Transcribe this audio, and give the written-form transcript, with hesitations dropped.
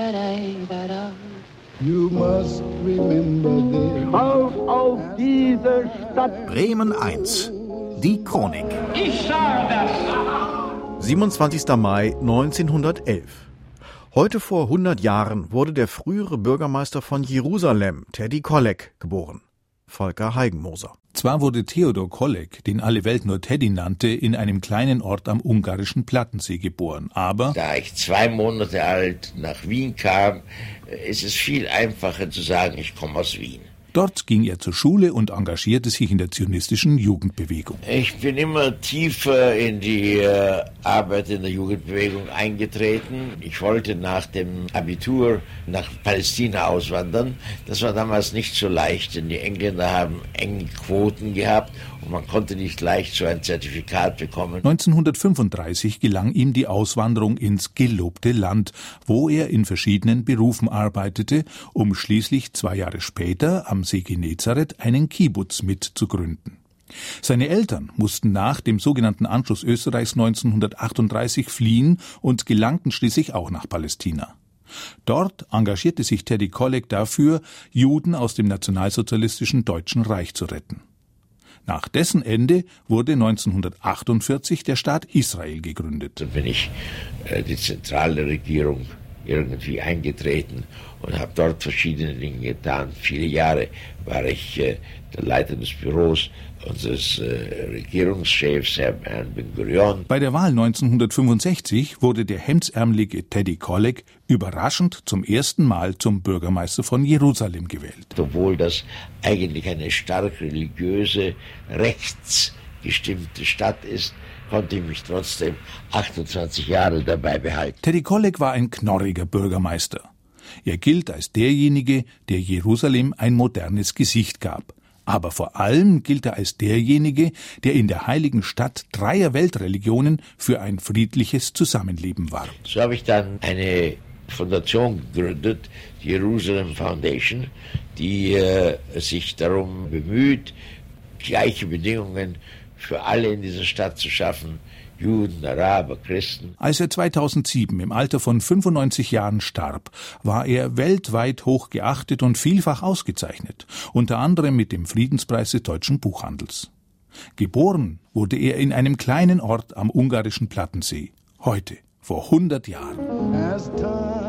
You must remember this. Auf diese Stadt. Bremen 1. Die Chronik. Ich sage das. 27. Mai 1911. Heute vor 100 Jahren wurde der frühere Bürgermeister von Jerusalem, Teddy Kollek, geboren. Volker Heigenmoser. Zwar wurde Theodor Kollek, den alle Welt nur Teddy nannte, in einem kleinen Ort am ungarischen Plattensee geboren, aber da ich 2 Monate alt nach Wien kam, ist es viel einfacher zu sagen, ich komme aus Wien. dort ging er zur Schule und engagierte sich in der zionistischen Jugendbewegung. Ich bin immer tiefer in die Arbeit in der Jugendbewegung eingetreten. Ich wollte nach dem Abitur nach Palästina auswandern. Das war damals nicht so leicht, denn die Engländer haben enge Quoten gehabt und man konnte nicht leicht so ein Zertifikat bekommen. 1935 gelang ihm die Auswanderung ins gelobte Land, wo er in verschiedenen Berufen arbeitete, um schließlich 2 Jahre später am See Genezareth einen Kibbutz mitzugründen. Seine Eltern mussten nach dem sogenannten Anschluss Österreichs 1938 fliehen und gelangten schließlich auch nach Palästina. Dort engagierte sich Teddy Kollek dafür, Juden aus dem nationalsozialistischen Deutschen Reich zu retten. Nach dessen Ende wurde 1948 der Staat Israel gegründet. Da bin ich die zentrale Regierung irgendwie eingetreten und habe dort verschiedene Dinge getan. Viele Jahre war ich der Leiter des Büros unseres Regierungschefs, Herrn Ben-Gurion. Bei der Wahl 1965 wurde der hemdsärmelige Teddy Kollek überraschend zum ersten Mal zum Bürgermeister von Jerusalem gewählt. Obwohl das eigentlich eine stark religiöse, rechtsgestimmte Stadt ist, konnte ich mich trotzdem 28 Jahre dabei behalten. Teddy Kollek war ein knorriger Bürgermeister. Er gilt als derjenige, der Jerusalem ein modernes Gesicht gab. Aber vor allem gilt er als derjenige, der in der heiligen Stadt 3 Weltreligionen für ein friedliches Zusammenleben warb. So habe ich dann eine Fondation gegründet, die Jerusalem Foundation, die sich darum bemüht, gleiche Bedingungen für alle in dieser Stadt zu schaffen, Juden, Araber, Christen. Als er 2007 im Alter von 95 Jahren starb, war er weltweit hoch geachtet und vielfach ausgezeichnet, unter anderem mit dem Friedenspreis des deutschen Buchhandels. Geboren wurde er in einem kleinen Ort am ungarischen Plattensee, heute, vor 100 Jahren.